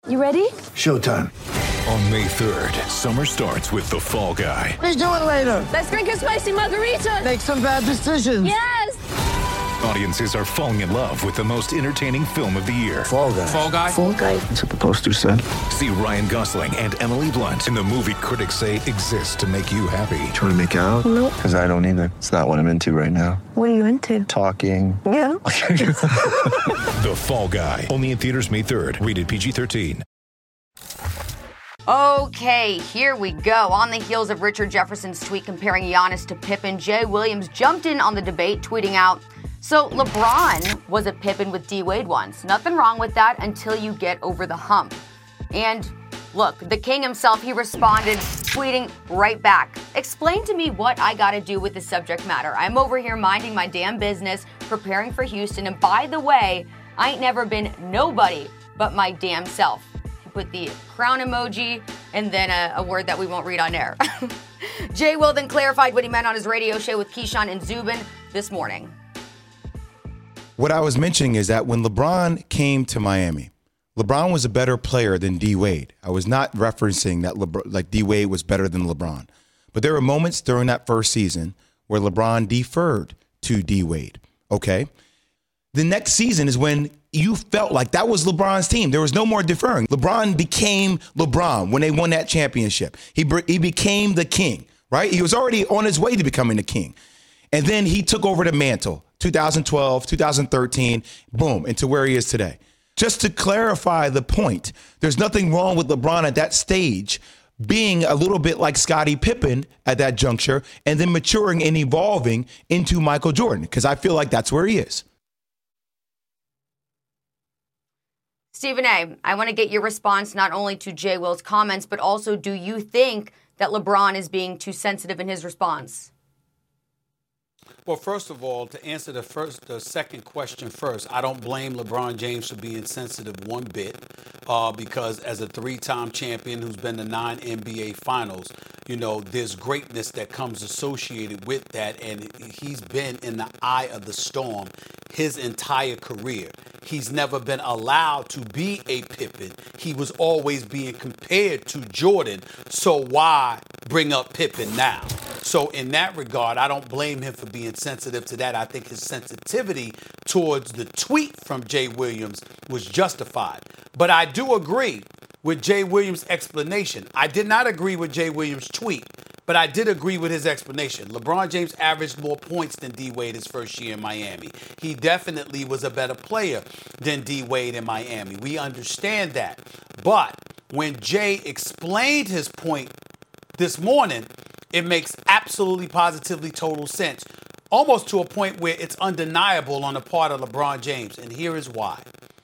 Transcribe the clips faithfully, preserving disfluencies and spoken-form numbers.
You ready? Showtime. On May third, summer starts with The Fall Guy. Let's do it later. Let's drink a spicy margarita. Make some bad decisions. Yes! Audiences are falling in love with the most entertaining film of the year. Fall Guy. Fall Guy? Fall Guy. That's what the poster said. See Ryan Gosling and Emily Blunt in the movie critics say exists to make you happy. Trying to make it out? Nope. Because I don't either. It's not what I'm into right now. What are you into? Talking. Yeah. The Fall Guy. Only in theaters May third. Rated P G thirteen. Okay, here we go. On the heels of Richard Jefferson's tweet comparing Giannis to Pippen, Jay Williams jumped in on the debate, tweeting out, "So LeBron was a Pippen with D-Wade once. Nothing wrong with that until you get over the hump." And look, the king himself, he responded, tweeting right back, "Explain to me what I gotta do with the subject matter. I'm over here minding my damn business, preparing for Houston, and by the way, I ain't never been nobody but my damn self." Put the crown emoji and then a, a word that we won't read on air. Jay Will then clarified what he meant on his radio show with Keyshawn and Zubin this morning. What I was mentioning is that when LeBron came to Miami, LeBron was a better player than D-Wade. I was not referencing that LeBron, like D-Wade was better than LeBron. But there were moments during that first season where LeBron deferred to D-Wade, okay? The next season is when you felt like that was LeBron's team. There was no more deferring. LeBron became LeBron when they won that championship. He he became the king, right? He was already on his way to becoming the king. And then he took over the mantle, twenty twelve, twenty thirteen, boom, into where he is today. Just to clarify the point, there's nothing wrong with LeBron at that stage being a little bit like Scottie Pippen at that juncture and then maturing and evolving into Michael Jordan, because I feel like that's where he is. Stephen A., I want to get your response not only to Jay Will's comments, but also, do you think that LeBron is being too sensitive in his response? Well, first of all, to answer the first, the second question first, I don't blame LeBron James for being sensitive one bit, uh, because as a three-time champion who's been to nine N B A Finals, you know, there's greatness that comes associated with that, and he's been in the eye of the storm his entire career. He's never been allowed to be a Pippen. He was always being compared to Jordan, so why bring up Pippen now? So in that regard, I don't blame him for being sensitive to that. I think his sensitivity towards the tweet from Jay Williams was justified. But I do agree with Jay Williams' explanation. I did not agree with Jay Williams' tweet, but I did agree with his explanation. LeBron James averaged more points than D-Wade his first year in Miami. He definitely was a better player than D-Wade in Miami. We understand that. But when Jay explained his point this morning, it makes absolutely positively total sense, almost to a point where it's undeniable on the part of LeBron James. And here is why.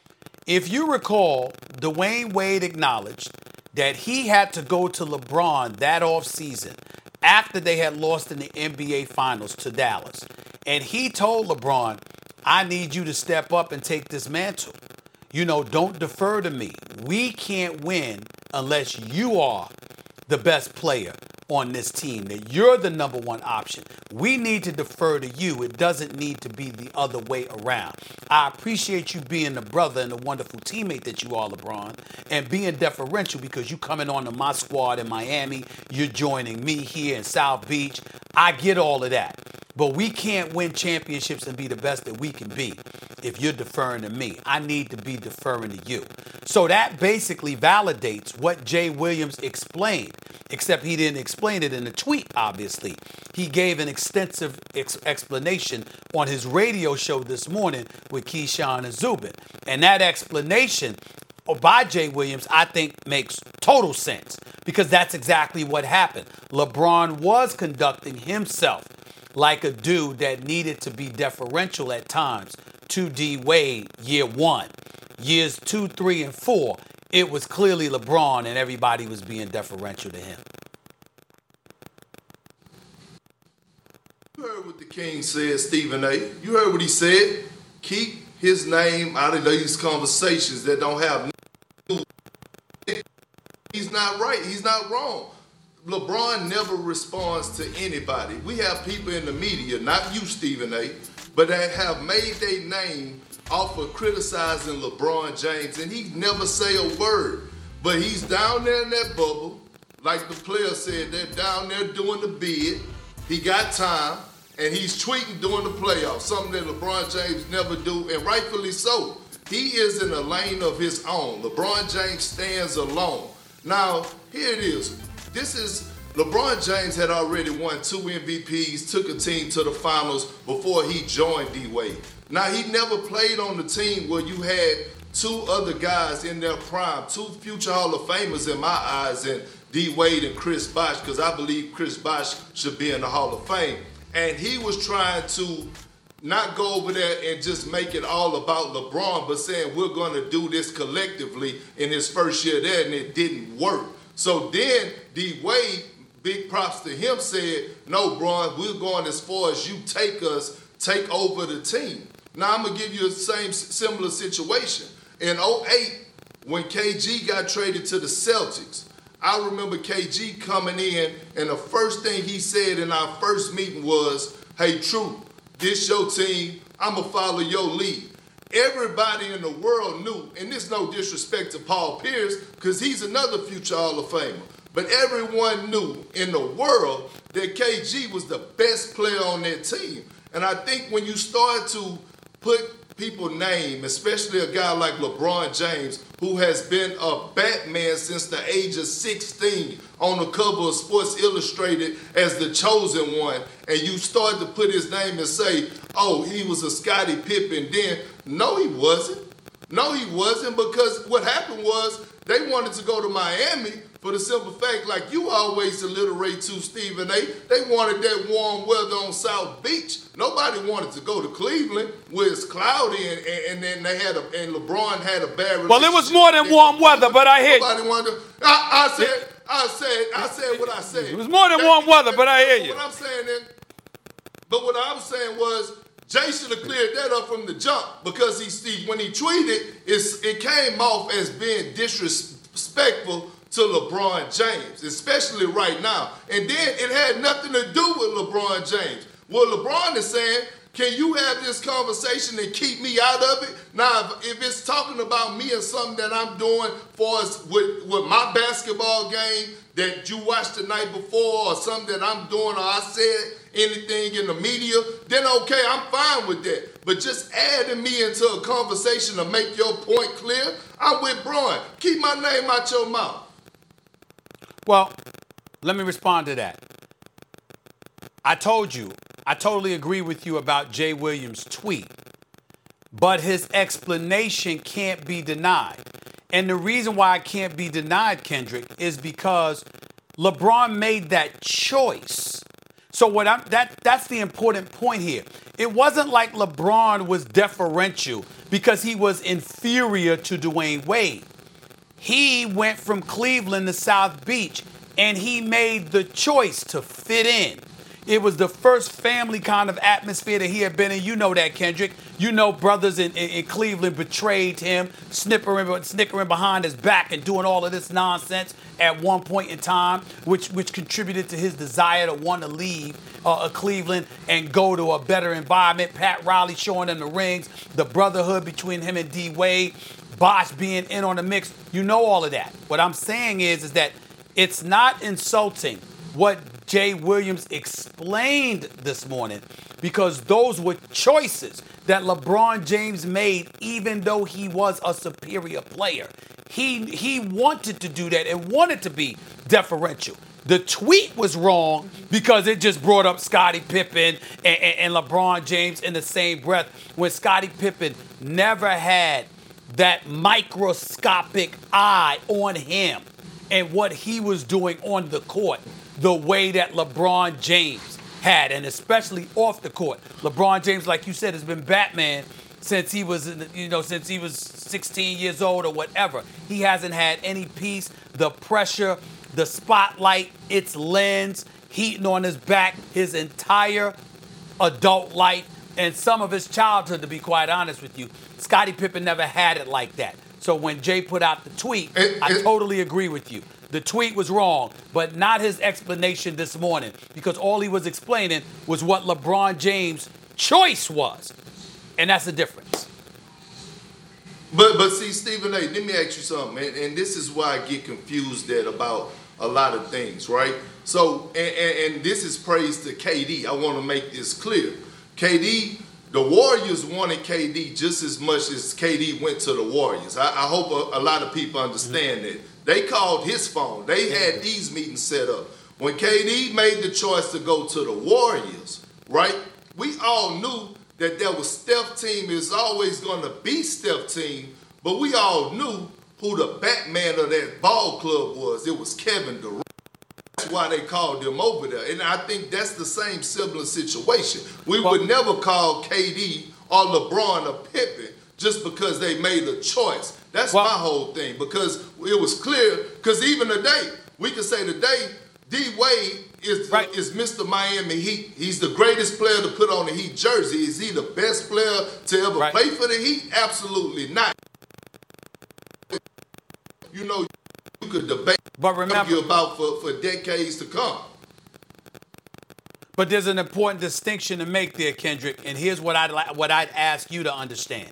If you recall, Dwayne Wade acknowledged that he had to go to LeBron that offseason after they had lost in the N B A Finals to Dallas. And he told LeBron, I need you to step up and take this mantle. You know, don't defer to me. We can't win unless you are the best player on this team, that you're the number one option. We need to defer to you. It doesn't need to be the other way around. I appreciate you being the brother and the wonderful teammate that you are, LeBron, and being deferential because you coming on to my squad in Miami. You're joining me here in South Beach. I get all of that. But we can't win championships and be the best that we can be if you're deferring to me. I need to be deferring to you. So that basically validates what Jay Williams explained, except he didn't explain it in a tweet, obviously. He gave an extensive ex- explanation on his radio show this morning with Keyshawn and Zubin. And that explanation by Jay Williams, I think, makes total sense because that's exactly what happened. LeBron was conducting himself like a dude that needed to be deferential at times to D-Wade year one. Years two, three, and four, it was clearly LeBron and everybody was being deferential to him. You heard what the king said, Stephen A. You heard what he said. Keep his name out of these conversations that don't have no. He's not right. He's not wrong. LeBron never responds to anybody. We have people in the media, not you, Stephen A., but that have made their name off of criticizing LeBron James, and he never say a word. But he's down there in that bubble. Like the player said, they're down there doing the bid. He got time, and he's tweeting during the playoffs, something that LeBron James never do, and rightfully so. He is in a lane of his own. LeBron James stands alone. Now, here it is. This is, LeBron James had already won two M V Ps, took a team to the finals before he joined D-Wade. Now, he never played on the team where you had two other guys in their prime, two future Hall of Famers in my eyes, and D-Wade and Chris Bosh, because I believe Chris Bosh should be in the Hall of Fame. And he was trying to not go over there and just make it all about LeBron, but saying we're going to do this collectively in his first year there, and it didn't work. So then D-Wade, big props to him, said, no, Bron, we're going as far as you take us, take over the team. Now, I'm going to give you the same similar situation. In oh eight, when K G got traded to the Celtics, I remember K G coming in, and the first thing he said in our first meeting was, hey, True, this your team, I'm going to follow your lead. Everybody in the world knew, and this no disrespect to Paul Pierce, because he's another future Hall of Famer, but everyone knew in the world that K G was the best player on that team. And I think when you start to put people's name, especially a guy like LeBron James, who has been a Batman since the age of sixteen on the cover of Sports Illustrated as the chosen one, and you start to put his name and say, oh, he was a Scottie Pippen then. No, he wasn't. No, he wasn't, because what happened was they wanted to go to Miami for the simple fact, like you always alliterate to, Stephen A., they wanted that warm weather on South Beach. Nobody wanted to go to Cleveland where it's cloudy, and, and, and then they had a, and LeBron had a bad Well, it was more than warm weather, but I hear Nobody you. wanted to, I, I said, I said, I said what I said. It was more than warm weather, but I hear you. What I'm saying then, but what I was saying was, Jay should have cleared that up from the jump, because he, he when he tweeted, it's, it came off as being disrespectful to LeBron James, especially right now. And then it had nothing to do with LeBron James. What LeBron is saying, can you have this conversation and keep me out of it? Now, if, if it's talking about me and something that I'm doing for us with, with my basketball game that you watched the night before, or something that I'm doing, or I said anything in the media, then okay, I'm fine with that. But just adding me into a conversation to make your point clear, I'm with Bron. Keep my name out your mouth. Well, let me respond to that. I told you, I totally agree with you about Jay Williams' tweet, but his explanation can't be denied. And the reason why it can't be denied, Kendrick, is because LeBron made that choice. So what I'm that that's the important point here. It wasn't like LeBron was deferential because he was inferior to Dwayne Wade. He went from Cleveland to South Beach, and he made the choice to fit in. It was the first family kind of atmosphere that he had been in. You know that, Kendrick. You know brothers in, in, in Cleveland betrayed him, snickering, snickering behind his back and doing all of this nonsense at one point in time, which which contributed to his desire to want to leave uh, Cleveland and go to a better environment. Pat Riley showing him the rings, the brotherhood between him and D-Wade, Bosh being in on the mix. You know all of that. What I'm saying is, is that it's not insulting what Jay Williams explained this morning, because those were choices that LeBron James made, even though he was a superior player. He he wanted to do that and wanted to be deferential. The tweet was wrong because it just brought up Scottie Pippen and, and, and LeBron James in the same breath, when Scottie Pippen never had that microscopic eye on him and what he was doing on the court the way that LeBron James had, and especially off the court. LeBron James, like you said, has been Batman since he was, you know, since he was sixteen years old or whatever. He hasn't had any peace. The pressure, the spotlight, its lens, heating on his back his entire adult life and some of his childhood, to be quite honest with you. Scottie Pippen never had it like that. So when Jay put out the tweet, it, I it, totally agree with you. The tweet was wrong, but not his explanation this morning, because all he was explaining was what LeBron James' choice was. And that's the difference. But but see, Stephen A., let me ask you something, and, and this is why I get confused at about a lot of things, right? So, and, and, and this is praise to K D. I want to make this clear. K D, the Warriors wanted K D just as much as K D went to the Warriors. I, I hope a, a lot of people understand mm-hmm. that. They called his phone. They had these meetings set up. When K D made the choice to go to the Warriors, right, we all knew that there was Steph team. It was always going to be Steph team, but we all knew who the Batman of that ball club was. It was Kevin Durant. That's why they called him over there. And I think that's the same similar situation. We would never call K D or LeBron or Pippen just because they made a choice. That's well, my whole thing, because it was clear, because even today, we can say today, D-Wade is, right. is Mister Miami Heat. He's the greatest player to put on the Heat jersey. Is he the best player to ever right. play for the Heat? Absolutely not. You know, you could debate but remember, you about for, for decades to come. But there's an important distinction to make there, Kendrick, and here's what I'd like, what I'd ask you to understand.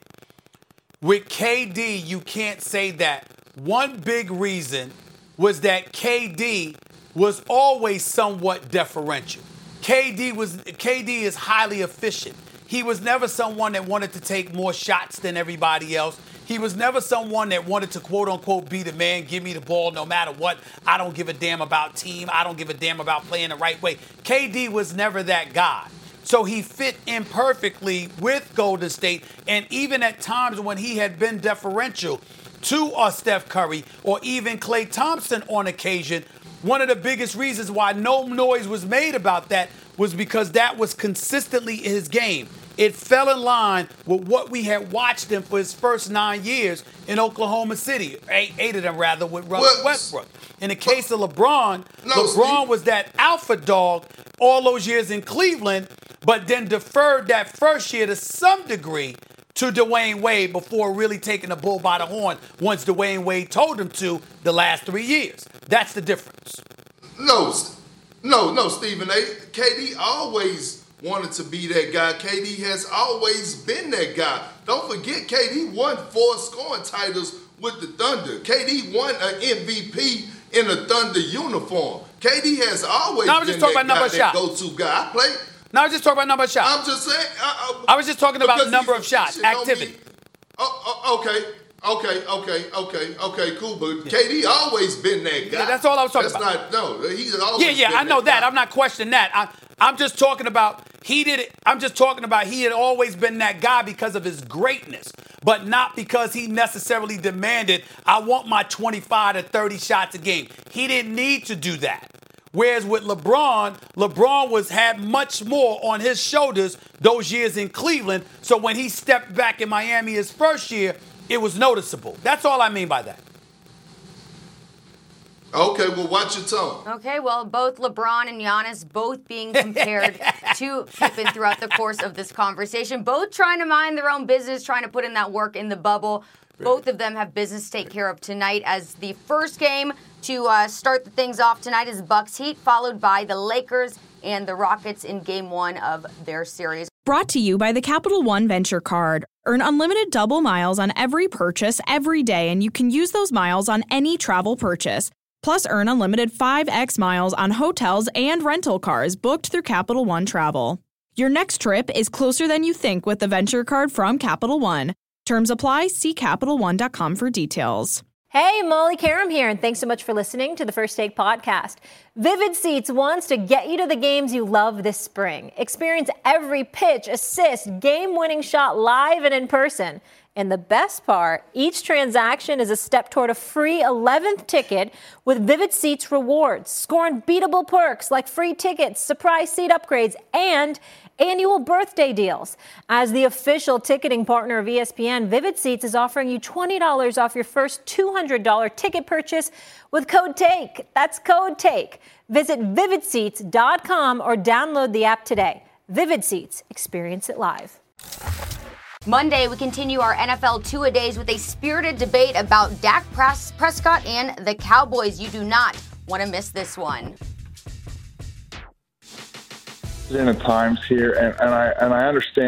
With K D, you can't say that. One big reason was that K D was always somewhat deferential. K D was K D is highly efficient. He was never someone that wanted to take more shots than everybody else. He was never someone that wanted to, quote unquote, be the man, give me the ball no matter what. I don't give a damn about team. I don't give a damn about playing the right way. K D was never that guy. So he fit in perfectly with Golden State. And even at times when he had been deferential to uh, Steph Curry or even Klay Thompson on occasion, one of the biggest reasons why no noise was made about that was because that was consistently his game. It fell in line with what we had watched him for his first nine years in Oklahoma City, eight, eight of them rather, with Russell Westbrook. In the case of LeBron, no, LeBron Steve. was that alpha dog all those years in Cleveland, but then deferred that first year to some degree to Dwayne Wade before really taking the bull by the horn once Dwayne Wade told him to the last three years. That's the difference. No, no, no, Stephen A. K D always wanted to be that guy. K D has always been that guy. Don't forget, K D won four scoring titles with the Thunder. K D won an M V P in a Thunder uniform. K D has always no, been that guy, that go-to guy. I play. No, I was just talking about number of shots. I'm just saying. Uh, uh, I was just talking about number of shots, activity. Oh, oh, okay, okay, okay, okay, okay, cool. But yeah. K D always been that guy. Yeah, that's all I was talking that's about. Not, no, he's always Yeah, yeah, been I know that. that. I'm not questioning that. I, I'm just talking about he did it. I'm just talking about he had always been that guy because of his greatness, but not because he necessarily demanded, I want my twenty-five to thirty shots a game. He didn't need to do that. Whereas with LeBron, LeBron was had much more on his shoulders those years in Cleveland. So when he stepped back in Miami his first year, it was noticeable. That's all I mean by that. Okay, well, watch your tone. Okay, well, both LeBron and Giannis both being compared to Pippen throughout the course of this conversation, both trying to mind their own business, trying to put in that work in the bubble. Both of them have business to take care of tonight, as the first game to uh, start the things off tonight is Bucks Heat, followed by the Lakers and the Rockets in game one of their series. Brought to you by the Capital One Venture Card. Earn unlimited double miles on every purchase every day, and you can use those miles on any travel purchase. Plus, earn unlimited five x miles on hotels and rental cars booked through Capital One Travel. Your next trip is closer than you think with the Venture Card from Capital One. Terms apply. See Capital One dot com for details. Hey, Molly Karam here, and thanks so much for listening to the First Take podcast. Vivid Seats wants to get you to the games you love this spring. Experience every pitch, assist, game-winning shot live and in person. And the best part, each transaction is a step toward a free eleventh ticket with Vivid Seats rewards. Score unbeatable perks like free tickets, surprise seat upgrades, and annual birthday deals. As the official ticketing partner of E S P N, Vivid Seats is offering you twenty dollars off your first two hundred dollars ticket purchase with code TAKE. That's code TAKE. Visit vivid seats dot com or download the app today. Vivid Seats. Experience it live. Monday, we continue our N F L two-a-days with a spirited debate about Dak Prescott and the Cowboys. You do not want to miss this one. In the times here, and, and I and I understand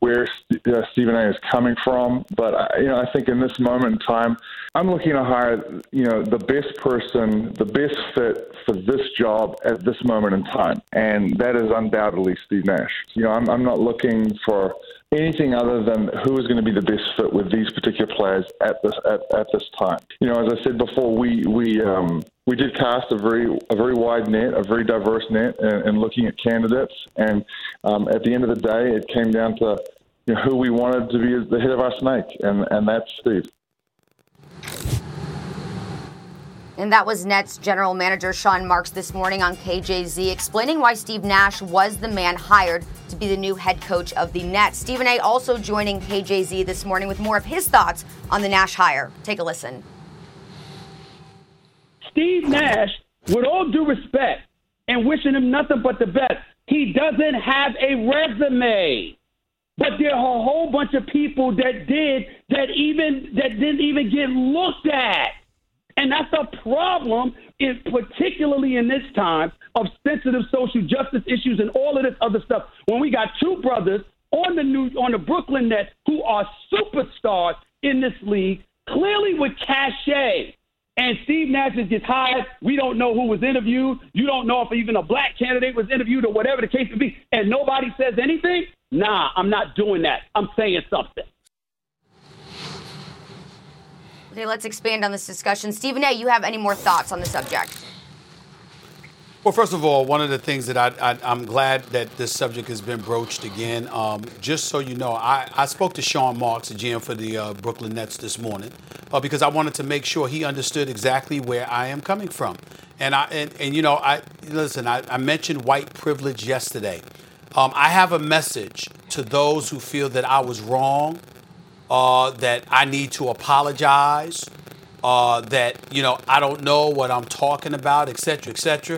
where uh, Stephen A. is coming from, but I, you know, I think in this moment in time, I'm looking to hire, you know, the best person, the best fit for this job at this moment in time, and that is undoubtedly Steve Nash. You know, I'm, I'm not looking for anything other than who is going to be the best fit with these particular players at this at, at this time. You know, as I said before, we we um, we did cast a very a very wide net, a very diverse net, in, in looking at candidates, and um, at the end of the day, it came down to, you know, who we wanted to be the head of our snake, and, and that's Steve. And that was Nets general manager Sean Marks this morning on K J Z, explaining why Steve Nash was the man hired to be the new head coach of the Nets. Stephen A. also joining K J Z this morning with more of his thoughts on the Nash hire. Take a listen. Steve Nash, with all due respect and wishing him nothing but the best, he doesn't have a resume. But there are a whole bunch of people that did that even that didn't even get looked at. And that's a problem, is particularly in this time of sensitive social justice issues and all of this other stuff. When we got two brothers on the new on the Brooklyn Nets who are superstars in this league, clearly with cachet. And Steve Nash is just hired. We don't know who was interviewed. You don't know if even a black candidate was interviewed or whatever the case may be. And nobody says anything? Nah, I'm not doing that. I'm saying something. Okay, let's expand on this discussion. Stephen A., you have any more thoughts on the subject? Well, first of all, one of the things that I, I, I'm glad that this subject has been broached again. Um, just so you know, I, I spoke to Sean Marks, the G M for the uh, Brooklyn Nets this morning, uh, because I wanted to make sure he understood exactly where I am coming from. And, I, and, and you know, I listen, I, I mentioned white privilege yesterday. Um, I have a message to those who feel that I was wrong, Uh, that I need to apologize, uh, that, you know, I don't know what I'm talking about, et cetera, et cetera.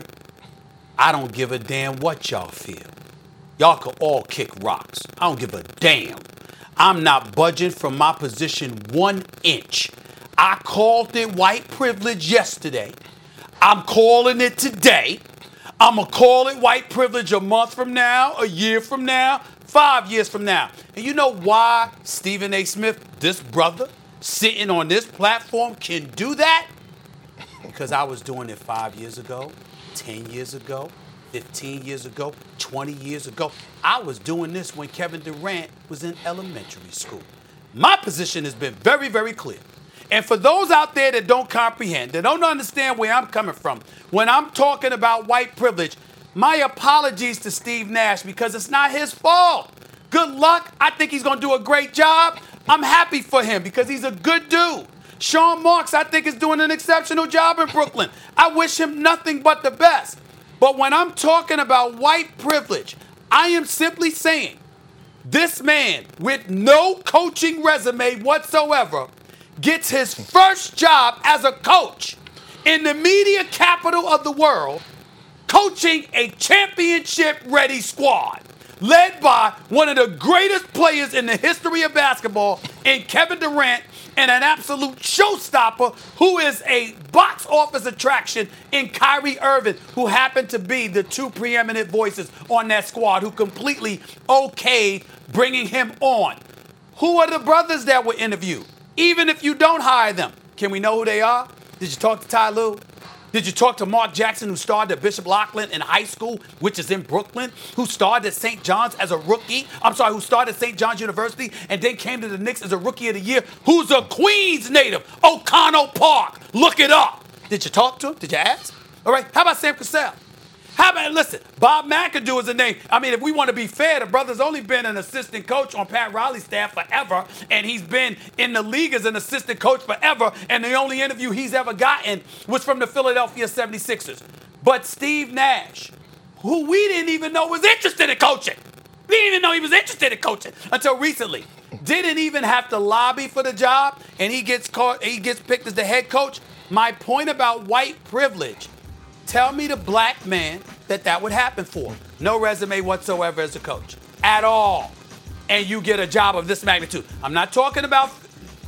I don't give a damn what y'all feel. Y'all can all kick rocks. I don't give a damn. I'm not budging from my position one inch. I called it white privilege yesterday. I'm calling it today. I'm going to call it white privilege a month from now, a year from now, five years from now. And you know why Stephen A. Smith, this brother, sitting on this platform can do that? Because I was doing it five years ago, ten years ago, fifteen years ago, twenty years ago. I was doing this when Kevin Durant was in elementary school. My position has been very, very clear. And for those out there that don't comprehend, that don't understand where I'm coming from, when I'm talking about white privilege, my apologies to Steve Nash, because it's not his fault. Good luck. I think he's going to do a great job. I'm happy for him because he's a good dude. Sean Marks, I think, is doing an exceptional job in Brooklyn. I wish him nothing but the best. But when I'm talking about white privilege, I am simply saying this man with no coaching resume whatsoever gets his first job as a coach in the media capital of the world, coaching a championship-ready squad led by one of the greatest players in the history of basketball in Kevin Durant, and an absolute showstopper who is a box office attraction in Kyrie Irving, who happened to be the two preeminent voices on that squad who completely okayed bringing him on. Who are the brothers that were interviewed? Even if you don't hire them, can we know who they are? Did you talk to Ty Lue? Did you talk to Mark Jackson, who starred at Bishop Loughlin in high school, which is in Brooklyn, who starred at Saint John's as a rookie? I'm sorry, who started at Saint John's University and then came to the Knicks as a rookie of the year, who's a Queens native, O'Connell Park. Look it up. Did you talk to him? Did you ask? All right, how about Sam Cassell? How about, listen, Bob McAdoo is a name. I mean, if we want to be fair, the brother's only been an assistant coach on Pat Riley's staff forever, and he's been in the league as an assistant coach forever, and the only interview he's ever gotten was from the Philadelphia seventy-sixers. But Steve Nash, who we didn't even know was interested in coaching. We didn't even know he was interested in coaching until recently. Didn't even have to lobby for the job, and he gets caught, he gets picked as the head coach. My point about white privilege, tell me the black man that that would happen for. No resume whatsoever as a coach at all. And you get a job of this magnitude. I'm not talking about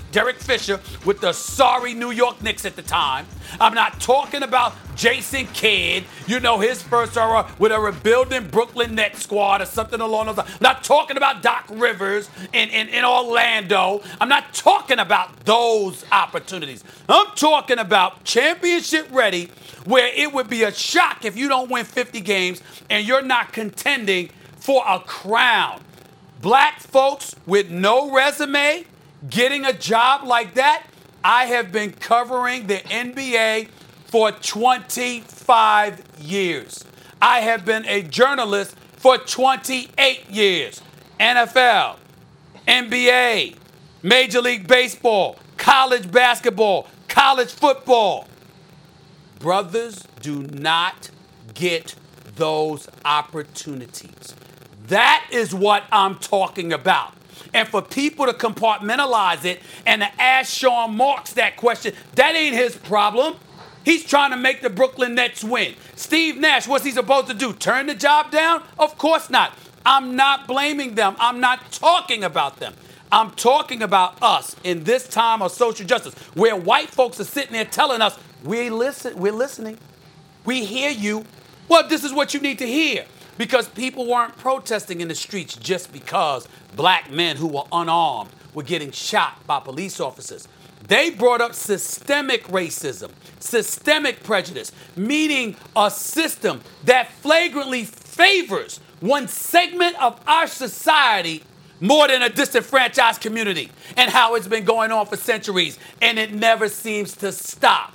Derek Fisher with the sorry New York Knicks at the time. I'm not talking about Jason Kidd, you know, his first era with a rebuilding Brooklyn Nets squad or something along those lines. I'm not talking about Doc Rivers in, in, in Orlando. I'm not talking about those opportunities. I'm talking about championship ready, where it would be a shock if you don't win fifty games and you're not contending for a crown. Black folks with no resume getting a job like that. I have been covering the N B A for twenty-five years. I have been a journalist for twenty-eight years. N F L, N B A, Major League Baseball, college basketball, college football. Brothers do not get those opportunities. That is what I'm talking about. And for people to compartmentalize it and to ask Sean Marks that question, that ain't his problem. He's trying to make the Brooklyn Nets win. Steve Nash, what's he supposed to do? Turn the job down? Of course not. I'm not blaming them. I'm not talking about them. I'm talking about us in this time of social justice, where white folks are sitting there telling us, we listen, we're listening. We hear you. Well, this is what you need to hear. Because people weren't protesting in the streets just because black men who were unarmed were getting shot by police officers. They brought up systemic racism, systemic prejudice, meaning a system that flagrantly favors one segment of our society more than a disenfranchised community, and how it's been going on for centuries, and it never seems to stop.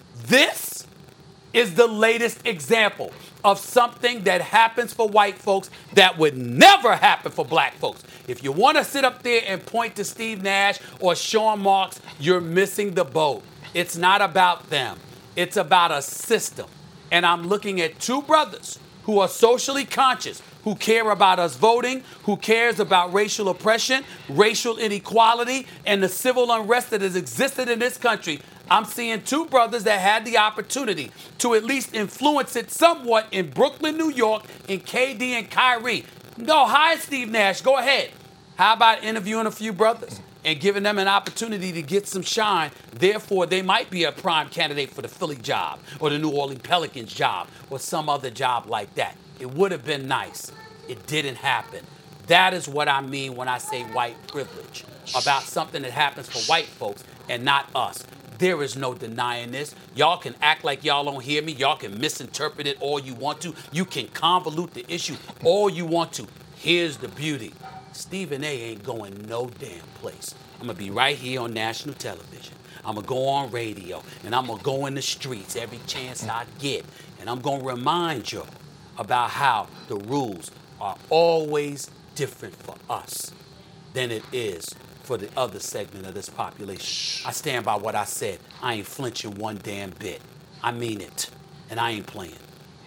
This is the latest example of something that happens for white folks that would never happen for black folks. If you want to sit up there and point to Steve Nash or Sean Marks, you're missing the boat. It's not about them. It's about a system. And I'm looking at two brothers who are socially conscious, who care about us voting, who cares about racial oppression, racial inequality, and the civil unrest that has existed in this country. I'm seeing two brothers that had the opportunity to at least influence it somewhat in Brooklyn, New York, in K D and Kyrie. No, hi, Steve Nash. Go ahead. How about interviewing a few brothers and giving them an opportunity to get some shine? Therefore, they might be a prime candidate for the Philly job or the New Orleans Pelicans job or some other job like that. It would have been nice. It didn't happen. That is what I mean when I say white privilege, about something that happens for white folks and not us. There is no denying this. Y'all can act like y'all don't hear me. Y'all can misinterpret it all you want to. You can convolute the issue all you want to. Here's the beauty. Stephen A. ain't going no damn place. I'm going to be right here on national television. I'm going to go on radio, and I'm going to go in the streets every chance I get. And I'm going to remind you about how the rules are always different for us than it is for the other segment of this population. I stand by what I said. I ain't flinching one damn bit. I mean it. And I ain't playing.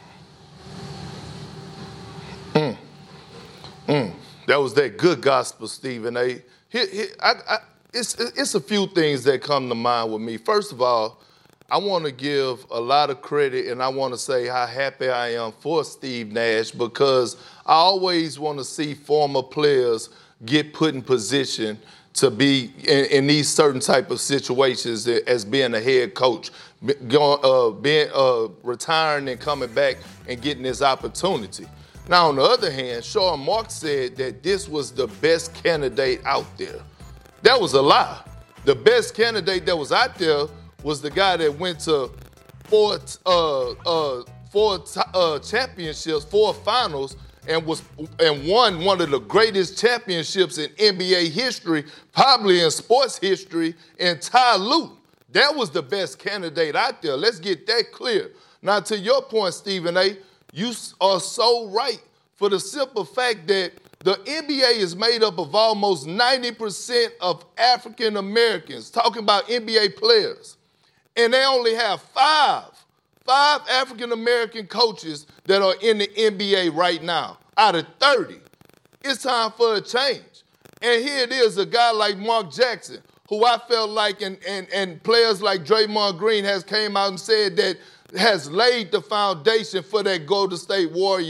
Mm. Mm. That was that good gospel, Stephen A. Here, here, I, I, it's, it's a few things that come to mind with me. First of all, I want to give a lot of credit, and I want to say how happy I am for Steve Nash, because I always want to see former players get put in position to be in, in these certain type of situations as being a head coach, going, uh, being uh, retiring and coming back and getting this opportunity. Now, on the other hand, Sean Marks said that this was the best candidate out there. That was a lie. The best candidate that was out there was the guy that went to four, uh, uh, four uh, championships, four finals, and was and won one of the greatest championships in N B A history, probably in sports history, in Ty Lue. That was the best candidate out there. Let's get that clear. Now, to your point, Stephen A., you are so right, for the simple fact that the N B A is made up of almost ninety percent of African Americans, talking about N B A players. And they only have five, five African American coaches that are in the N B A right now, out of thirty. It's time for a change. And here it is, a guy like Mark Jackson, who I felt like, and, and, and players like Draymond Green has came out and said that has laid the foundation for that Golden State Warrior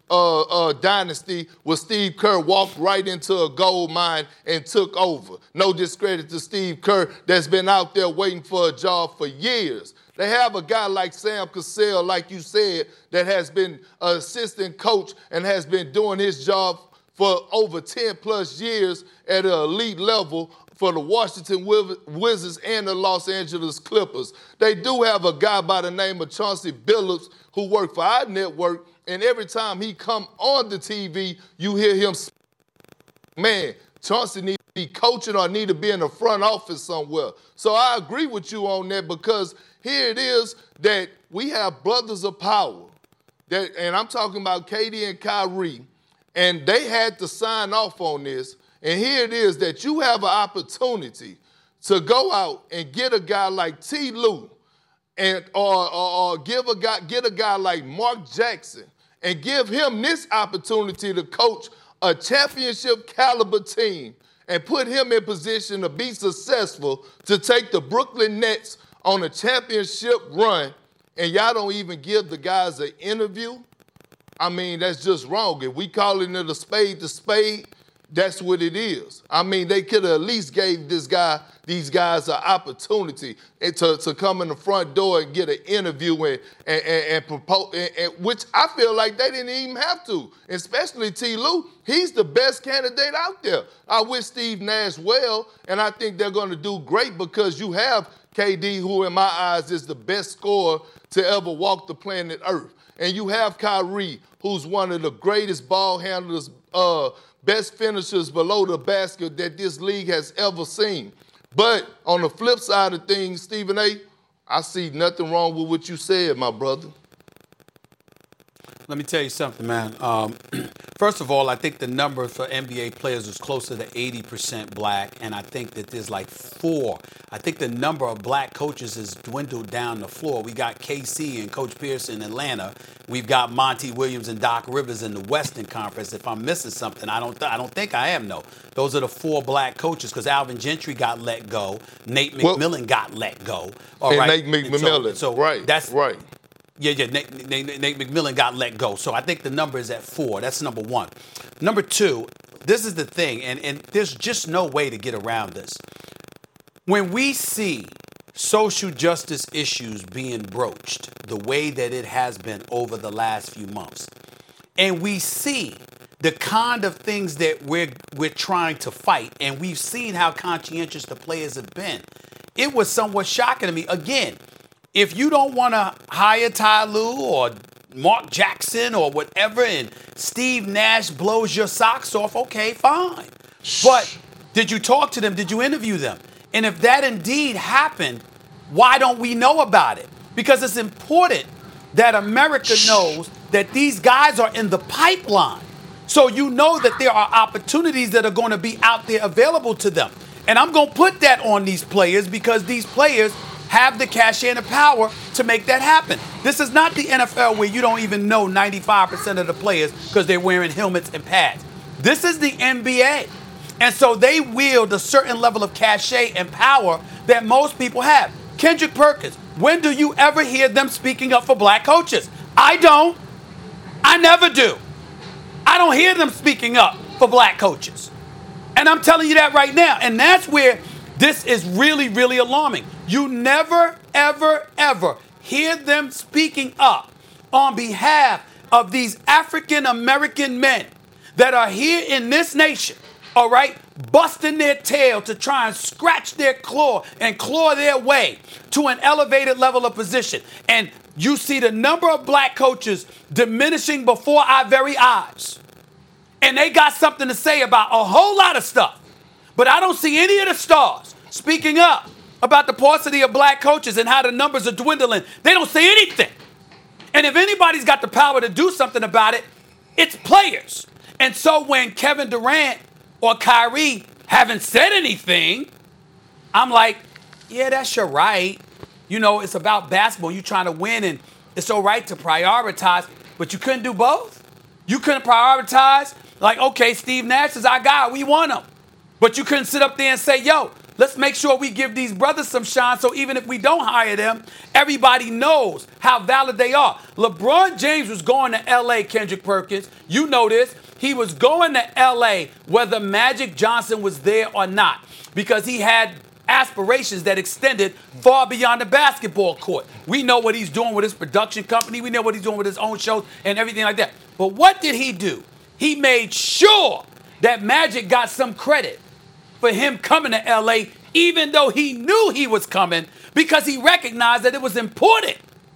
uh, uh, dynasty where Steve Kerr walked right into a gold mine and took over. No discredit to Steve Kerr that's been out there waiting for a job for years. They have a guy like Sam Cassell, like you said, that has been an assistant coach and has been doing his job for over ten plus years at an elite level for the Washington Wizards and the Los Angeles Clippers. They do have a guy by the name of Chauncey Billups who worked for our network, and every time he come on the T V, you hear him, man, Chauncey needs to be coaching or need to be in the front office somewhere. So I agree with you on that, because here it is that we have brothers of power, that, and I'm talking about K D and Kyrie, and they had to sign off on this. And here it is that you have an opportunity to go out and get a guy like T. Lue, and or, or, or give a guy get a guy like Mark Jackson and give him this opportunity to coach a championship caliber team and put him in position to be successful to take the Brooklyn Nets on a championship run, and y'all don't even give the guys an interview. I mean, that's just wrong. If we calling it a spade to spade, that's what it is. I mean, they could have at least gave this guy, these guys an opportunity to, to come in the front door and get an interview and, and, and, and propose, and, and, which I feel like they didn't even have to, especially T. Lue. He's the best candidate out there. I wish Steve Nash well, and I think they're going to do great, because you have K D, who in my eyes is the best scorer to ever walk the planet Earth. And you have Kyrie, who's one of the greatest ball handlers, uh, best finishers below the basket that this league has ever seen. But on the flip side of things, Stephen A., I see nothing wrong with what you said, my brother. Let me tell you something, man. Um, first of all, I think the number for N B A players is closer to eighty percent black, and I think that there's like four. I think the number of black coaches has dwindled down the floor. We got K C and Coach Pierce in Atlanta. We've got Monty Williams and Doc Rivers in the Western Conference. If I'm missing something, I don't th- I don't think I am, no. Those are the four black coaches, because Alvin Gentry got let go. Nate McMillan well, got let go. All and right. Nate McMillan. So, so right. That's right. Yeah, yeah, Nate, Nate, Nate McMillan got let go. So I think the number is at four. That's number one. Number two, this is the thing, and, and there's just no way to get around this. When we see social justice issues being broached the way that it has been over the last few months, and we see the kind of things that we're, we're trying to fight, and we've seen how conscientious the players have been, it was somewhat shocking to me. Again, if you don't want to hire Ty Lue or Mark Jackson or whatever, and Steve Nash blows your socks off, okay, fine. But did you talk to them? Did you interview them? And if that indeed happened, why don't we know about it? Because it's important that America knows that these guys are in the pipeline. So you know that there are opportunities that are going to be out there available to them. And I'm going to put that on these players, because these players have the cachet and the power to make that happen. This is not the N F L where you don't even know ninety-five percent of the players because they're wearing helmets and pads. This is the N B A. And so they wield a certain level of cachet and power that most people have. Kendrick Perkins, when do you ever hear them speaking up for black coaches? I don't. I never do. I don't hear them speaking up for black coaches. And I'm telling you that right now. And that's where this is really, really alarming. You never, ever, ever hear them speaking up on behalf of these African American men that are here in this nation, all right, busting their tail to try and scratch their claw and claw their way to an elevated level of position. And you see the number of black coaches diminishing before our very eyes. And they got something to say about a whole lot of stuff. But I don't see any of the stars speaking up about the paucity of black coaches and how the numbers are dwindling. They don't say anything. And if anybody's got the power to do something about it, it's players. And so when Kevin Durant or Kyrie haven't said anything, I'm like, yeah, that's your right. You know, it's about basketball. You're trying to win, and it's all right to prioritize, but you couldn't do both? You couldn't prioritize? Like, okay, Steve Nash is our guy. We want him. But you couldn't sit up there and say, yo, Let's make sure we give these brothers some shine so even if we don't hire them, everybody knows how valid they are. LeBron James was going to L A, Kendrick Perkins. You know this. He was going to L A whether Magic Johnson was there or not because he had aspirations that extended far beyond the basketball court. We know what he's doing with his production company. We know what he's doing with his own shows and everything like that. But what did he do? He made sure that Magic got some credit for him coming to L A, even though he knew he was coming, because he recognized that it was important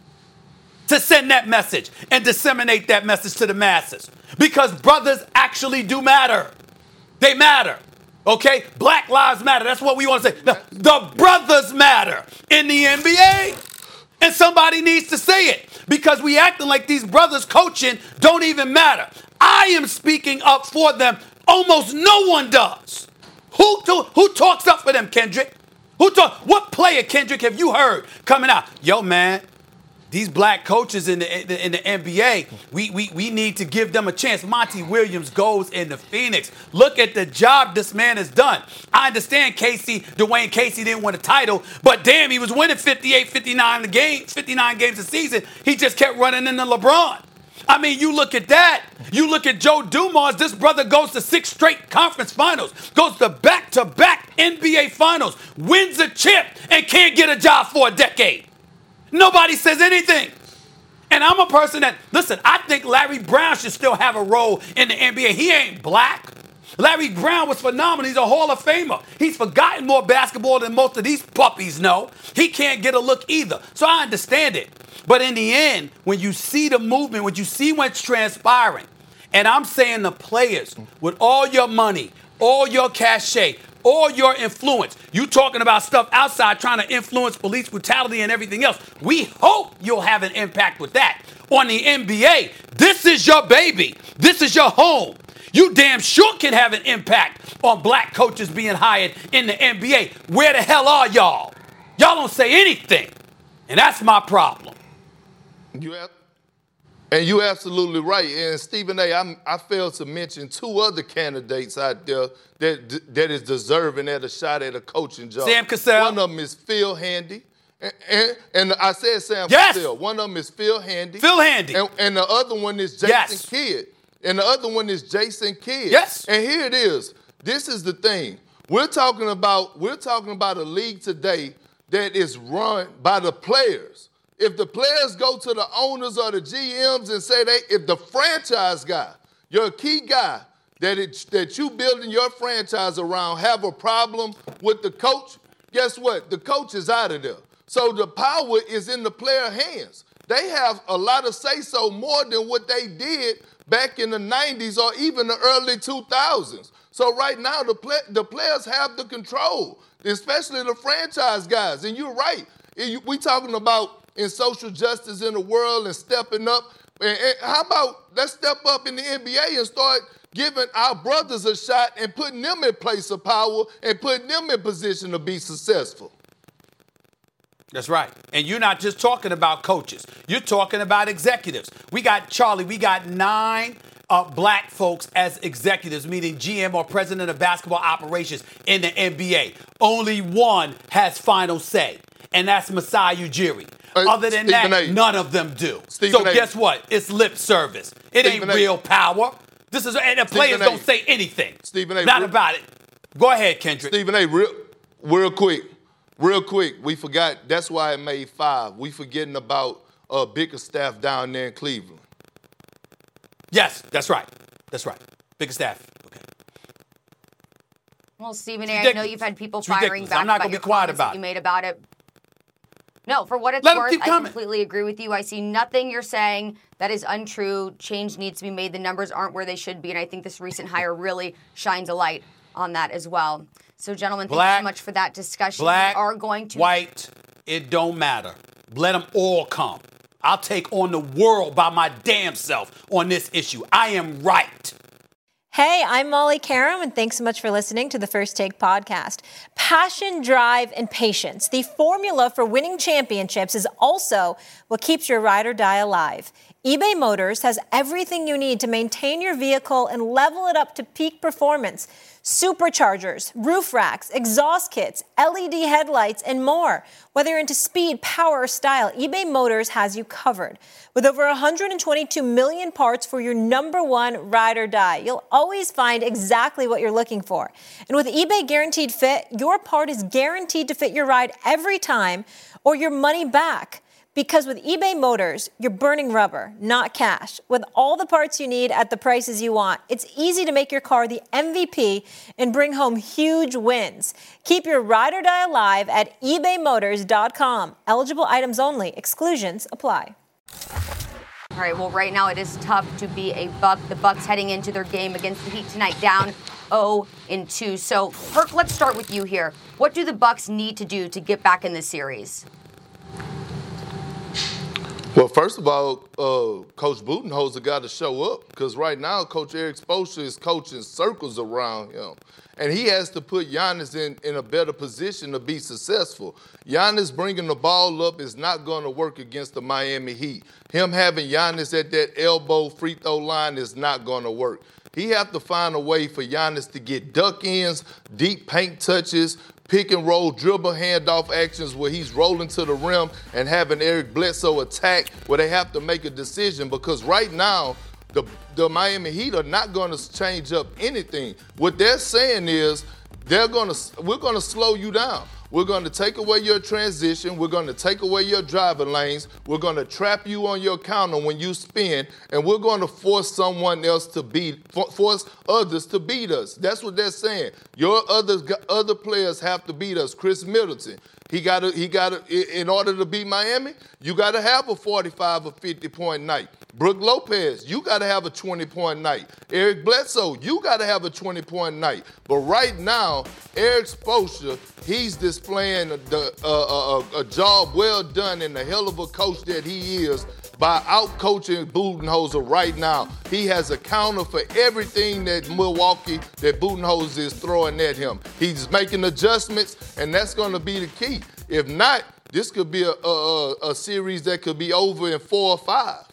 to send that message and disseminate that message to the masses. Because brothers actually do matter. They matter. Okay? Black lives matter. That's what we want to say. The, the brothers matter in the N B A. And somebody needs to say it because we acting like these brothers coaching don't even matter. I am speaking up for them. Almost no one does. Who, to, who talks up for them, Kendrick? Who talk? What player, Kendrick, have you heard coming out? Yo, man, these black coaches in the in the N B A, we, we, we need to give them a chance. Monty Williams goes into Phoenix. Look at the job this man has done. I understand Casey, Dwayne Casey didn't win a title, but damn, he was winning fifty-eight, fifty-nine games, fifty-nine games a season. He just kept running into LeBron. I mean, you look at that. You look at Joe Dumars. This brother goes to six straight conference finals, goes to back-to-back N B A finals, wins a chip, and can't get a job for a decade. Nobody says anything. And I'm a person that, listen, I think Larry Brown should still have a role in the N B A. He ain't black. Larry Brown was phenomenal. He's a Hall of Famer. He's forgotten more basketball than most of these puppies know. He can't get a look either. So I understand it. But in the end, when you see the movement, when you see what's transpiring, and I'm saying the players, with all your money, all your cachet, all your influence, you talking about stuff outside trying to influence police brutality and everything else, we hope you'll have an impact with that. On the N B A, this is your baby. This is your home. You damn sure can have an impact on black coaches being hired in the N B A. Where the hell are y'all? Y'all don't say anything. And that's my problem. You have, and you're absolutely right. And Stephen A., I'm, I failed to mention two other candidates out there that that is deserving at a shot at a coaching job. Sam Cassell. One of them is Phil Handy. And, and, and I said Sam yes. Cassell. One of them is Phil Handy. Phil Handy. And, and the other one is Jason yes. Kidd. And the other one is Jason Kidd. Yes. And here it is. This is the thing. We're talking about, we're talking about a league today that is run by the players. If the players go to the owners or the G Ms and say they, if the franchise guy, your key guy that it, that you building your franchise around have a problem with the coach, guess what? The coach is out of there. So the power is in the player hands. They have a lot of say-so more than what they did back in the nineties or even the early two thousands. So right now the play, the players have the control, especially the franchise guys. And you're right. We talking about in social justice in the world and stepping up. And, and how about let's step up in the N B A and start giving our brothers a shot and putting them in place of power and putting them in position to be successful. That's right. And you're not just talking about coaches. You're talking about executives. We got, Charlie, we got nine uh, black folks as executives, meaning G M or president of basketball operations in the N B A. Only one has final say, and that's Masai Ujiri. Uh, Other than Stephen that, A. none of them do. Stephen so A. guess what? It's lip service. It Stephen ain't A. real power. This is, and the Stephen players A. don't say anything. Stephen A. Not real, about it. Go ahead, Kendrick. Stephen A. Real, real quick. Real quick, we forgot, that's why it made five. We forgetting about uh, Bickerstaff down there in Cleveland. Yes, that's right. That's right. Bickerstaff. Okay. Well, Stephen A., I know you've had people it's firing ridiculous. back I'm not about gonna your be quiet about that you made about it. No, for what it's Let worth, I completely agree with you. I see nothing you're saying that is untrue. Change needs to be made. The numbers aren't where they should be, and I think this recent hire really shines a light on that as well. So, gentlemen, thank black, you so much for that discussion. Black, we are going to white, it don't matter. Let them all come. I'll take on the world by my damn self on this issue. I am right. Hey, I'm Molly Karam, and thanks so much for listening to the First Take podcast. Passion, drive, and patience. The formula for winning championships is also what keeps your ride or die alive. eBay Motors has everything you need to maintain your vehicle and level it up to peak performance. Superchargers, roof racks, exhaust kits, L E D headlights, and more. Whether you're into speed, power, or style, eBay Motors has you covered. With over one hundred twenty-two million parts for your number one ride or die, you'll always find exactly what you're looking for. And with eBay Guaranteed Fit, your part is guaranteed to fit your ride every time or your money back. Because with eBay Motors, you're burning rubber, not cash. With all the parts you need at the prices you want, it's easy to make your car the M V P and bring home huge wins. Keep your ride or die alive at ebay motors dot com. Eligible items only. Exclusions apply. All right, well, right now it is tough to be a Buck. The Bucks heading into their game against the Heat tonight down oh and two. So, Herc, let's start with you here. What do the Bucks need to do to get back in this series? Well, first of all, uh, Coach Budenholzer got to show up because right now Coach Erik Spoelstra is coaching circles around him. And he has to put Giannis in, in a better position to be successful. Giannis bringing the ball up is not going to work against the Miami Heat. Him having Giannis at that elbow free throw line is not going to work. He have to find a way for Giannis to get duck ins, deep paint touches, pick and roll, dribble, handoff actions where he's rolling to the rim and having Eric Bledsoe attack where they have to make a decision because right now the, the Miami Heat are not going to change up anything. What they're saying is they're going to we're going to slow you down. We're going to take away your transition. We're going to take away your driving lanes. We're going to trap you on your counter when you spin, and we're going to force someone else to beat, force others to beat us. That's what they're saying. Your other other players have to beat us. Chris Middleton, he got to he got to in order to beat Miami, you got to have a forty-five or fifty point night. Brook Lopez, you got to have a twenty point night. Eric Bledsoe, you got to have a twenty point night. But right now, Erik Spoelstra, he's displaying the, uh, a, a job well done and the hell of a coach that he is by out-coaching Budenholzer right now. He has a counter for everything that Milwaukee, that Budenholzer is throwing at him. He's making adjustments, and that's going to be the key. If not, this could be a, a, a series that could be over in four or five.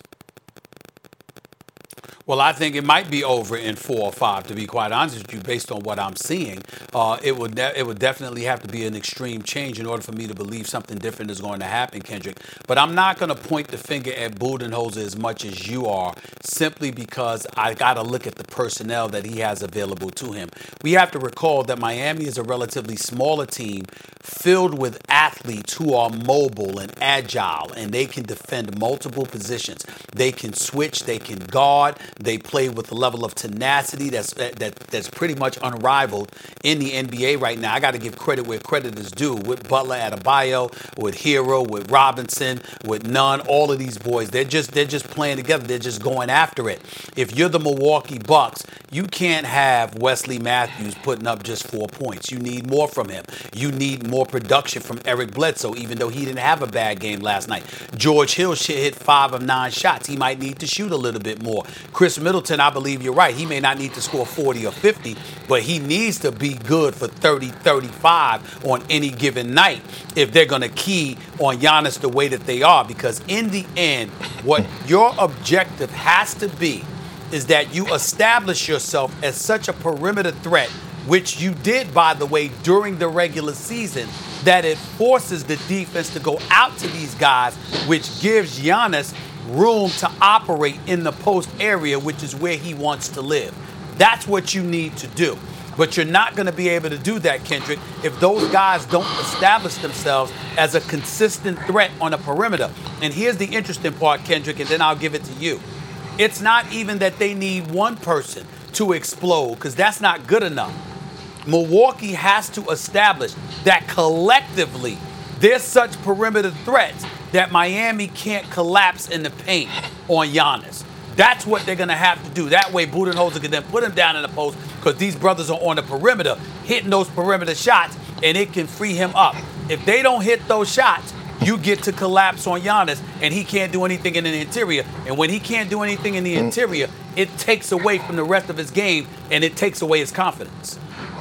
Well, I think it might be over in four or five, to be quite honest with you, based on what I'm seeing. Uh, it would de- it would definitely have to be an extreme change in order for me to believe something different is going to happen, Kendrick. But I'm not going to point the finger at Budenholzer as much as you are, simply because I got to look at the personnel that he has available to him. We have to recall that Miami is a relatively smaller team filled with athletes who are mobile and agile, and they can defend multiple positions. They can switch, they can guard. They play with a level of tenacity that's that, that's pretty much unrivaled in the N B A right now. I got to give credit where credit is due. With Butler, Adebayo, with Hero, with Robinson, with Nunn, all of these boys, they're just they're just playing together. They're just going after it. If you're the Milwaukee Bucks, you can't have Wesley Matthews putting up just four points. You need more from him. You need more production from Eric Bledsoe, even though he didn't have a bad game last night. George Hill hit five of nine shots. He might need to shoot a little bit more. Chris Middleton, I believe you're right. He may not need to score forty or fifty, but he needs to be good for thirty, thirty-five on any given night if they're going to key on Giannis the way that they are. Because in the end, what your objective has to be is that you establish yourself as such a perimeter threat, which you did, by the way, during the regular season, that it forces the defense to go out to these guys, which gives Giannis room to operate in the post area, which is where he wants to live. That's what you need to do. But you're not going to be able to do that, Kendrick, if those guys don't establish themselves as a consistent threat on the perimeter. And here's the interesting part, Kendrick, and then I'll give it to you. It's not even that they need one person to explode, because that's not good enough. Milwaukee has to establish that collectively there's such perimeter threats that Miami can't collapse in the paint on Giannis. That's what they're going to have to do. That way Budenholzer can then put him down in the post, because these brothers are on the perimeter hitting those perimeter shots, and it can free him up. If they don't hit those shots, you get to collapse on Giannis, and he can't do anything in the interior. And when he can't do anything in the interior, it takes away from the rest of his game, and it takes away his confidence.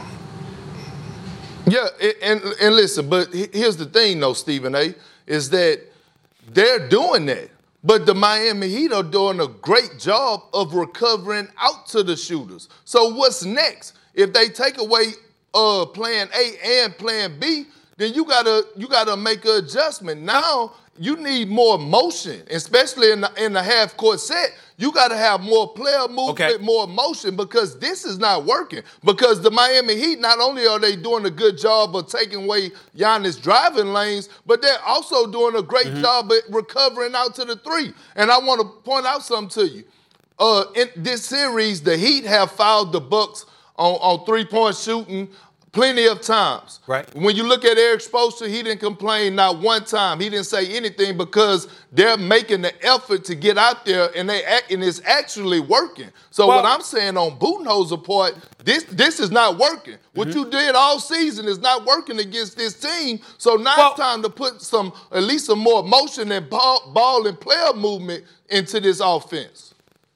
Yeah, and, and listen, but here's the thing, though, Stephen A., is that they're doing that. But the Miami Heat are doing a great job of recovering out to the shooters. So what's next? If they take away uh, plan A and plan B, then you gotta you gotta make an adjustment. Now you need more motion, especially in the, in the half court set. You got to have more player movement, okay. more motion, because this is not working. Because the Miami Heat, not only are they doing a good job of taking away Giannis' driving lanes, but they're also doing a great mm-hmm. job at recovering out to the three. And I want to point out something to you. Uh, in this series, the Heat have fouled the Bucks on, on three-point shooting plenty of times. Right. When you look at Eric Spoelstra, he didn't complain not one time. He didn't say anything because they're making the effort to get out there, and they act, and it's actually working. So well, what I'm saying on Budenholzer's part, this this is not working. What mm-hmm. you did all season is not working against this team. So now well, it's time to put some, at least some more motion and ball, ball and player movement into this offense.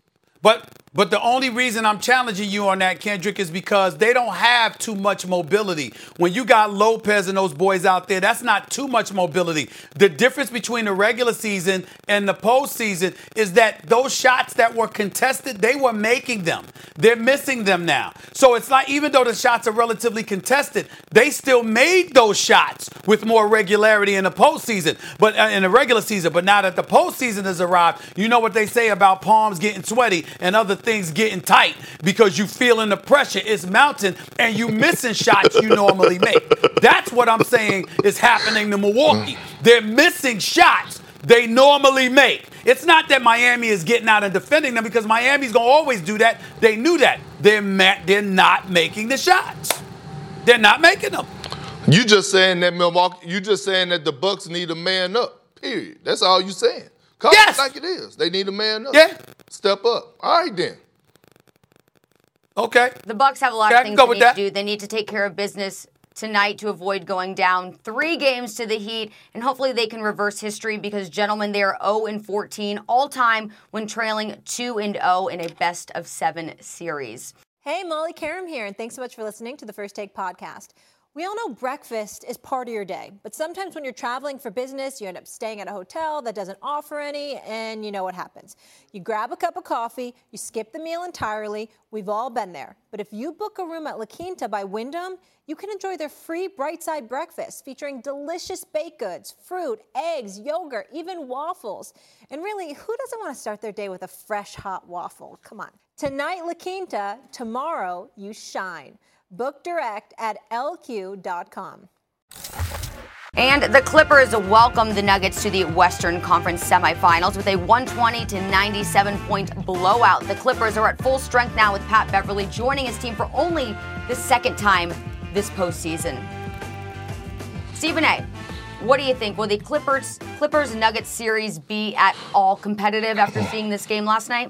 But But the only reason I'm challenging you on that, Kendrick, is because they don't have too much mobility. When you got Lopez and those boys out there, that's not too much mobility. The difference between the regular season and the postseason is that those shots that were contested, they were making them. They're missing them now. So it's like, even though the shots are relatively contested, they still made those shots with more regularity in the postseason, but uh, in the regular season. But now that the postseason has arrived, you know what they say about palms getting sweaty and other things getting tight because you feeling the pressure. It's mounting and you missing shots you normally make. That's what I'm saying is happening to Milwaukee. They're missing shots they normally make. It's not that Miami is getting out and defending them, because Miami's going to always do that. They knew that. They're, ma- they're not making the shots. They're not making them. You just saying that Milwaukee, you just saying that the Bucks need a man up, period. That's all you saying. Call yes. it like it is. They need a man up. Yeah. Step up. All right, then. Okay. The Bucks have a lot okay, of things they need that. to do. They need to take care of business tonight to avoid going down three games to the Heat, and hopefully they can reverse history, because, gentlemen, they are oh and fourteen all-time when trailing two and oh in a best-of-seven series. Hey, Molly Karam here, and thanks so much for listening to the First Take podcast. We all know breakfast is part of your day, but sometimes when you're traveling for business, you end up staying at a hotel that doesn't offer any, and you know what happens. You grab a cup of coffee, you skip the meal entirely. We've all been there. But if you book a room at La Quinta by Wyndham, you can enjoy their free Bright Side breakfast featuring delicious baked goods, fruit, eggs, yogurt, even waffles. And really, who doesn't want to start their day with a fresh, hot waffle? Come on. Tonight, La Quinta. Tomorrow, you shine. Book direct at L Q dot com. And the Clippers welcome the Nuggets to the Western Conference semifinals with a one twenty to ninety-seven point blowout. The Clippers are at full strength now with Pat Beverly joining his team for only the second time this postseason. Stephen A., what do you think? Will the Clippers Clippers Nuggets series be at all competitive after seeing this game last night?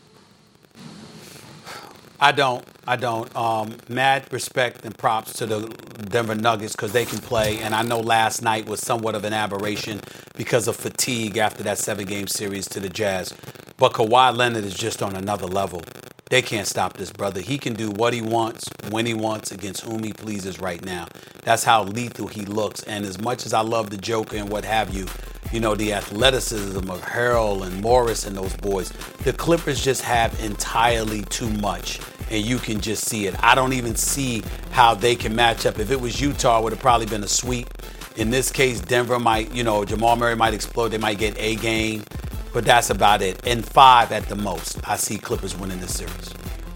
I don't. I don't. Um, mad respect and props to the Denver Nuggets because they can play. And I know last night was somewhat of an aberration because of fatigue after that seven-game series to the Jazz. But Kawhi Leonard is just on another level. They can't stop this brother. He can do what he wants, when he wants, against whom he pleases right now. That's how lethal he looks. And as much as I love the Joker and what have you, you know, the athleticism of Harrell and Morris and those boys, the Clippers just have entirely too much. And you can just see it. I don't even see how they can match up. If it was Utah, it would have probably been a sweep. In this case, Denver might, you know, Jamal Murray might explode. They might get a game. But that's about it. And five at the most. I see Clippers winning this series.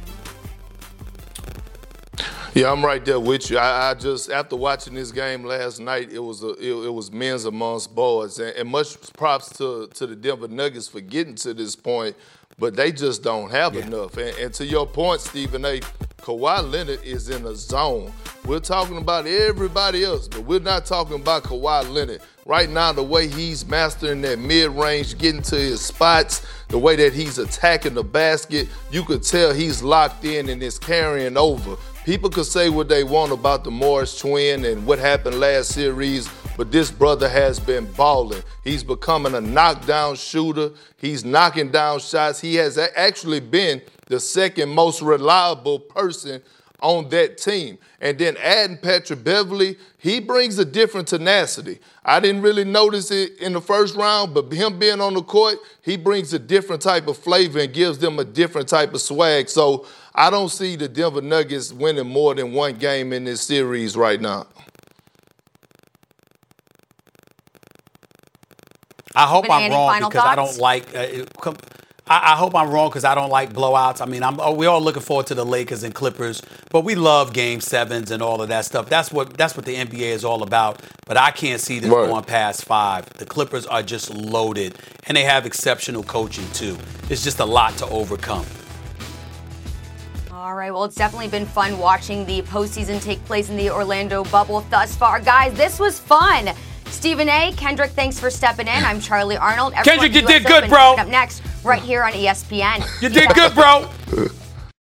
Yeah, I'm right there with you. I, I just, after watching this game last night, it was a, it, it was men's amongst boys. And, and much props to, to the Denver Nuggets for getting to this point, but they just don't have yeah. enough. And, and to your point, Stephen A., Kawhi Leonard is in a zone. We're talking about everybody else, but we're not talking about Kawhi Leonard. Right now, the way he's mastering that mid-range, getting to his spots, the way that he's attacking the basket, you could tell he's locked in and is carrying over. People could say what they want about the Morris twin and what happened last series, but this brother has been balling. He's becoming a knockdown shooter. He's knocking down shots. He has actually been the second most reliable person on that team. And then adding Patrick Beverley, he brings a different tenacity. I didn't really notice it in the first round, but him being on the court, he brings a different type of flavor and gives them a different type of swag. So I don't see the Denver Nuggets winning more than one game in this series right now. I hope Even I'm Andy, wrong final because I thoughts? don't like. Uh, it, come, I, I hope I'm wrong because I don't like blowouts. I mean, I'm, oh, we're all looking forward to the Lakers and Clippers, but we love Game Sevens and all of that stuff. That's what that's what the N B A is all about. But I can't see this Right. going past five. The Clippers are just loaded, and they have exceptional coaching too. It's just a lot to overcome. All right, well, it's definitely been fun watching the postseason take place in the Orlando bubble thus far. Guys, this was fun. Stephen A., Kendrick, thanks for stepping in. I'm Charlie Arnold. Everyone, Kendrick, you U S did good, Open bro. Up next, right here on E S P N. You did good, bro.